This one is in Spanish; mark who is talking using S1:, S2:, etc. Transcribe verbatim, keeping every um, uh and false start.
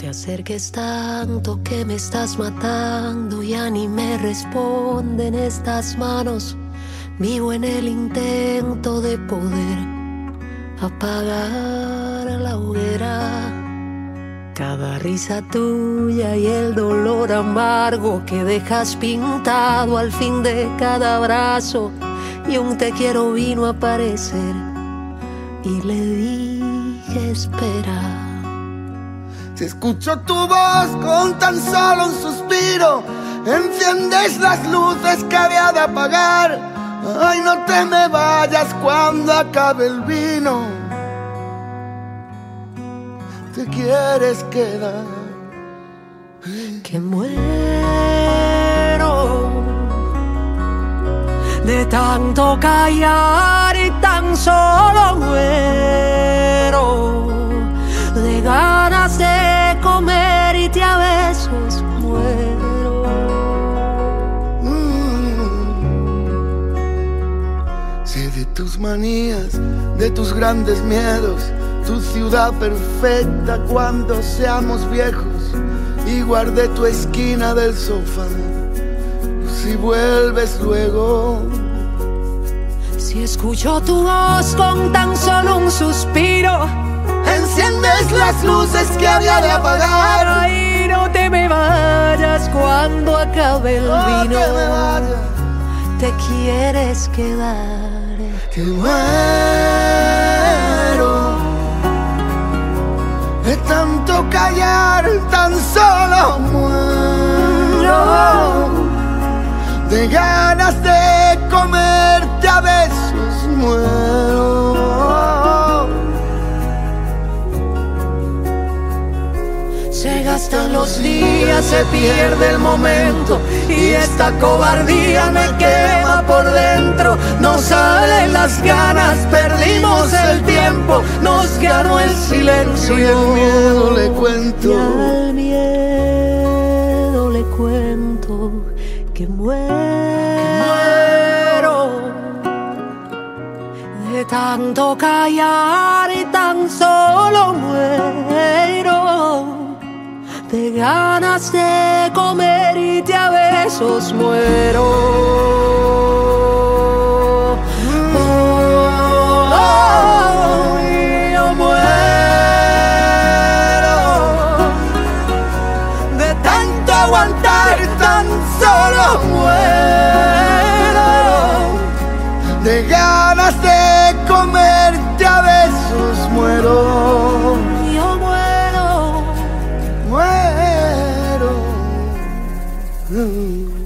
S1: te acerques tanto que me estás matando. Ya ni me responden estas manos. Vivo en el intento de poder apagar la hoguera. Cada risa tuya y el dolor amargo que dejas pintado al fin de cada abrazo. Y un te quiero vino a aparecer y le dije espera.
S2: Si escucho tu voz con tan solo un suspiro, enciendes las luces que había de apagar. Ay, no te me vayas cuando acabe el vino. Te quieres quedar.
S1: Que muero de tanto callar y tan solo muero de ganas de comer y te a besos muero.
S2: Mm. Sé de tus manías, de tus grandes miedos, tu ciudad perfecta cuando seamos viejos. Y guardé tu esquina del sofá, si vuelves luego.
S1: Si escucho tu voz con tan solo un suspiro,
S2: enciendes las luces que había de apagar.
S1: Ay, no te me vayas cuando acabe el
S2: No
S1: vino.
S2: te me vayas.
S1: Te quieres quedar.
S2: Que muero de tanto callar, tan solo muero de ganas de comerte a besos muero.
S1: Se gastan los días, se pierde el momento y esta cobardía me quema por dentro. No salen las ganas, perdimos el tiempo, nos ganó el silencio
S2: Y el miedo le cuento,
S1: y al miedo le cuento que muero de tanto callar y tan solo muero de ganas de comer y te a besos muero. Oh, oh, yo muero de tanto aguantar, tan solo muero
S2: de ganas de comerte a besos muero.
S1: Yo muero.
S2: Muero. Mm.